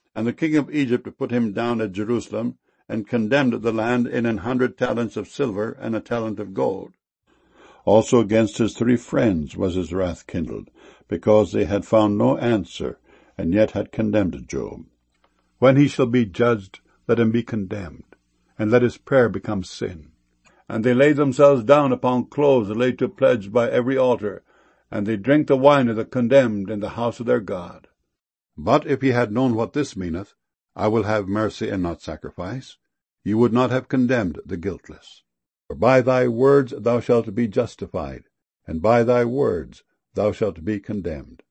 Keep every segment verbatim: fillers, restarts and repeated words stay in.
And the king of Egypt put him down at Jerusalem, and condemned the land in an hundred talents of silver and a talent of gold. Also against his three friends was his wrath kindled, because they had found no answer, and yet had condemned Job. When he shall be judged, let him be condemned, and let his prayer become sin. And they lay themselves down upon clothes laid to pledge by every altar, and they drink the wine of the condemned in the house of their God. But if ye had known what this meaneth, I will have mercy and not sacrifice, ye would not have condemned the guiltless. For by thy words thou shalt be justified, and by thy words thou shalt be condemned.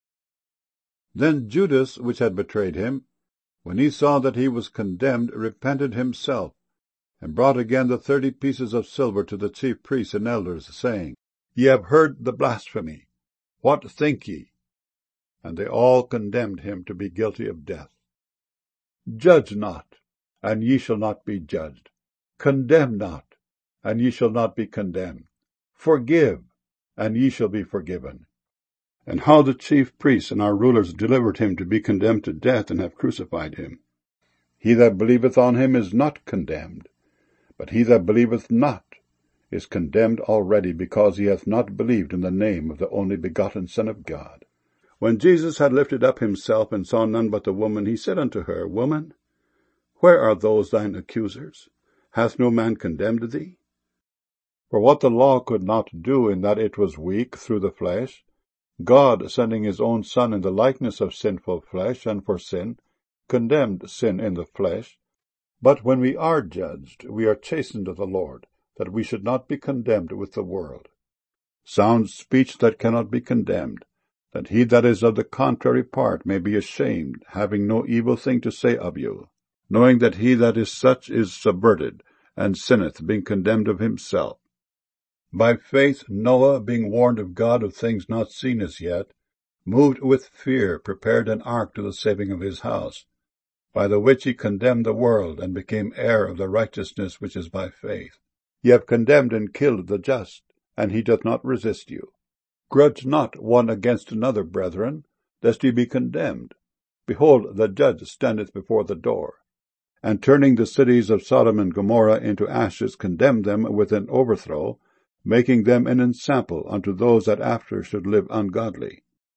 Then Judas, which had betrayed him, when he saw that he was condemned, repented himself, and brought again the thirty pieces of silver to the chief priests and elders, saying, Ye have heard the blasphemy. What think ye? And they all condemned him to be guilty of death. Judge not, and ye shall not be judged. Condemn not, and ye shall not be condemned. Forgive, and ye shall be forgiven. And how the chief priests and our rulers delivered him to be condemned to death, and have crucified him. He that believeth on him is not condemned, but he that believeth not is condemned already, because he hath not believed in the name of the only begotten Son of God. When Jesus had lifted up himself, and saw none but the woman, he said unto her, Woman, where are those thine accusers? Hath no man condemned thee? For what the law could not do, in that it was weak through the flesh, God, sending his own Son in the likeness of sinful flesh, and for sin, condemned sin in the flesh. But when we are judged, we are chastened of the Lord, that we should not be condemned with the world. Sound speech that cannot be condemned, that he that is of the contrary part may be ashamed, having no evil thing to say of you, knowing that he that is such is subverted, and sinneth, being condemned of himself. By faith Noah, being warned of God of things not seen as yet, moved with fear, prepared an ark to the saving of his house, by the which he condemned the world, and became heir of the righteousness which is by faith. Ye have condemned and killed the just, and he doth not resist you. Grudge not one against another, brethren, lest ye be condemned. Behold, the judge standeth before the door. And turning the cities of Sodom and Gomorrah into ashes, condemned them with an overthrow, making them an ensample unto those that after should live ungodly.